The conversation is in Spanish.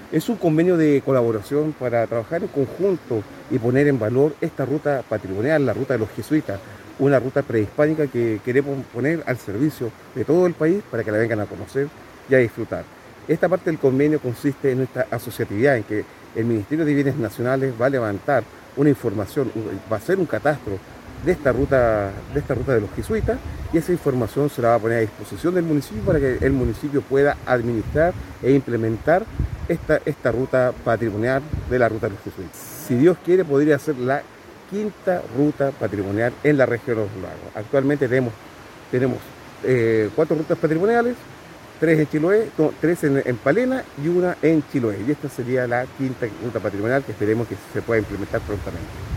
Es un convenio de colaboración para trabajar en conjunto y poner en valor esta ruta patrimonial, la ruta de los jesuitas, una ruta prehispánica que queremos poner al servicio de todo el país para que la vengan a conocer y a disfrutar. Esta parte del convenio consiste en nuestra asociatividad, en que el Ministerio de Bienes Nacionales va a levantar una información, va a hacer un catastro de esta ruta de los jesuitas, y esa información se la va a poner a disposición del municipio para que el municipio pueda administrar e implementar esta ruta patrimonial de la ruta de los jesuitas. Si Dios quiere, podría ser la quinta ruta patrimonial en la región de los lagos. Actualmente tenemos 4 rutas patrimoniales, 3 en Chiloé, no, 3 en Palena y una en Chiloé. Y esta sería la quinta ruta patrimonial que esperemos que se pueda implementar prontamente.